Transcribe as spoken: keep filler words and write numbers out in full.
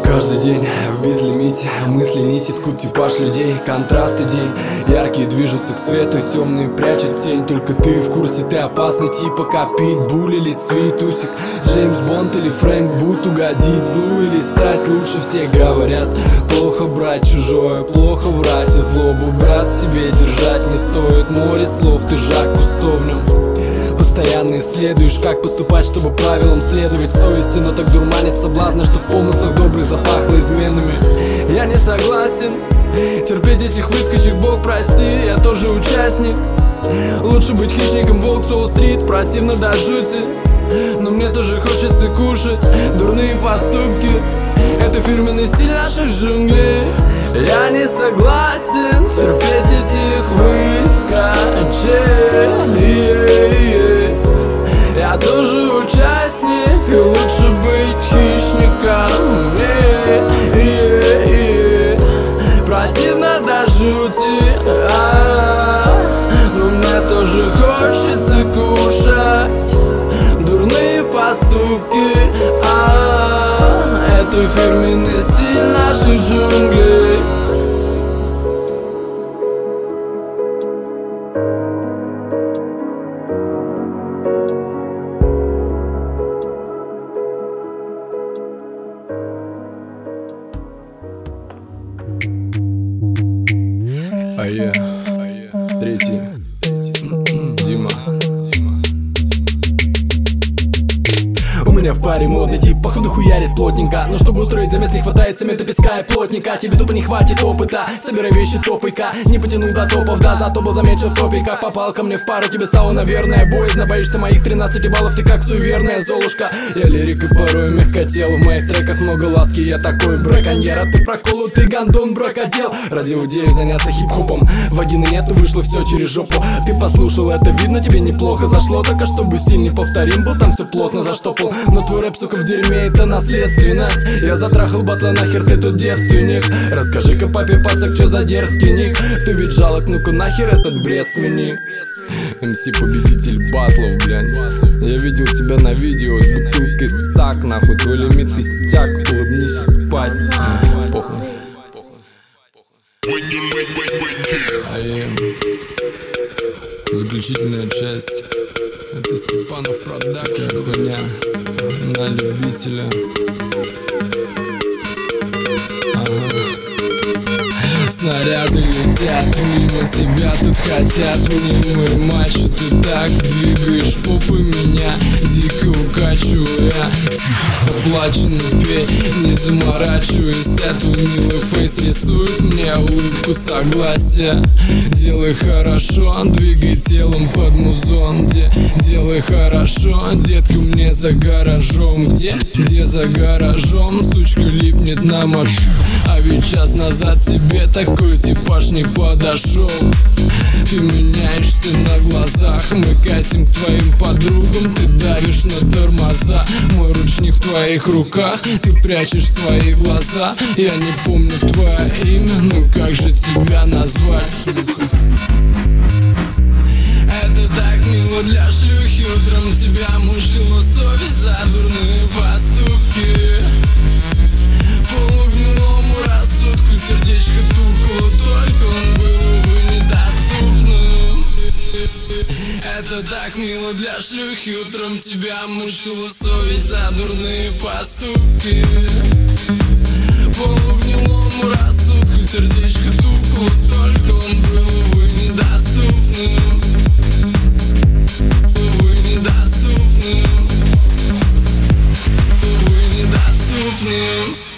Каждый день в безлимите, мысли нити ткут типаж людей, контраст идей. Яркие движутся к свету, и темные прячут тень. Только ты в курсе, ты опасный типа копить буль или цветусик, Джеймс Бонд или Фрэнк Бут. Угодить злу или стать лучше, все говорят. Плохо брать чужое, плохо врать и злобу брат в себе держать не стоит. Море слов, ты Жак Кусто в нем. Постоянно исследуешь, как поступать, чтобы правилам следовать совести, но так дурманит соблазна, что в помыслах добрых запахло изменами. Я не согласен терпеть этих выскочек, Бог прости, я тоже участник. Лучше быть хищником, волк Солл-стрит, противно до жути, но мне тоже хочется кушать дурные поступки. Это фирменный стиль наших джунглей. Я не согласен терпеть этих выскочек. Я тоже участник, и лучше быть хищником. Противно до жути, но мне тоже хочется кушать дурные поступки. Это фирменный стиль наших джунглей. А я, третий, Дима. У меня в паре модный тип, походу хуярит плотненько, но чтобы устроить замес, не хватает цемента, песка и плотника. Тебе тупо не хватит опыта, собирай вещи топайка. Не потянул до топов, да, зато был замечен в топе. Как попал ко мне в пару, тебе стало, наверное, боязно. Боишься моих тринадцати баллов, ты как суеверная золушка. Я лирик и порой мягкотел, в моих треках много ласки. Я такой браконьер, а ты проколотый гандон, бракодел. Родил идею заняться хип-хопом, вагины нету, вышло все через жопу. Ты послушал, это видно, тебе неплохо зашло. Так а чтобы стиль не повторим был, там все плотно заштопал. Но твой рэп, сука, в дерьме, это наследственность. Я затрахал батла, нахер ты тут девственник. Расскажи-ка папе, пацак, чё за дерзкий ник. Ты ведь жалок, ну-ка нахер этот бред смени. эм си победитель батлов, блядь. Я видел тебя на видео с бутылкой сак, нахуй. Твой лимит иссяк, улыбнись и спать. Похуй. АМ. Заключительная часть. Это Степанов продакшн, хуйня на любителя. Ага. Снаряды летят мимо тебя, тут хотят мне мой мачо. Ты так двигаешь попы, меня дико укачивая. Оплачено пей, не заморачивайся. Твой милый фейс рисует мне улыбку согласия. Делай хорошо, двигай телом под музон. Где? Делай хорошо, детка, мне за гаражом. Где? Где за гаражом? Сучка липнет на машину. А ведь час назад тебе такой типаж не подошел. Ты меняешься на глазах, мы катим к твоим подругам. Ты давишь на тормоза, мой ручник в твоих руках. Ты прячешь свои глаза, я не помню твое имя. Ну как же тебя назвать? Это так мило для шлюхи, утром тебя мучила совесть за дурные поступки. По гнилому рассудку сердечко тухло, только он был, увы, недоступным. Это так мило для шлюхи, утром тебя мучила совесть за дурные поступки. По гнилому рассудку сердечко тухло, только он был, увы, недоступным. Увы, недоступным. Увы, недоступным.